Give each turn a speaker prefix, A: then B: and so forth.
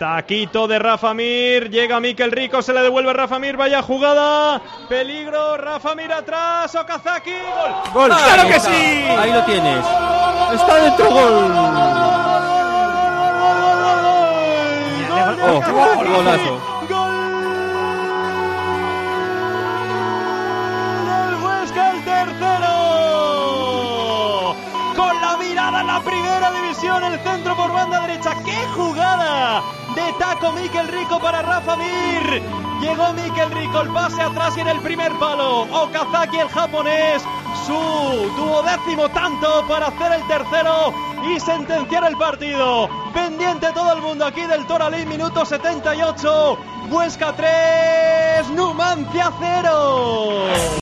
A: Taquito de Rafa Mir, llega Mikel Rico, se le devuelve Rafa Mir, vaya jugada, peligro, Rafa Mir atrás, Okazaki, gol.
B: ¡Gol!
A: ¡Claro que sí!
B: Ahí lo tienes. Está dentro, gol. Golazo.
A: Gol del Huesca, el tercero. Con la mirada en la primera división, el centro por banda derecha. ¡Qué jugada! De taco Mikel Rico para Rafa Mir. Llegó Mikel Rico, el pase atrás y en el primer palo Okazaki, el japonés, su 12º tanto para hacer el tercero y sentenciar el partido. Pendiente todo el mundo aquí del Toralín, minuto 78. Huesca 3, Numancia 0.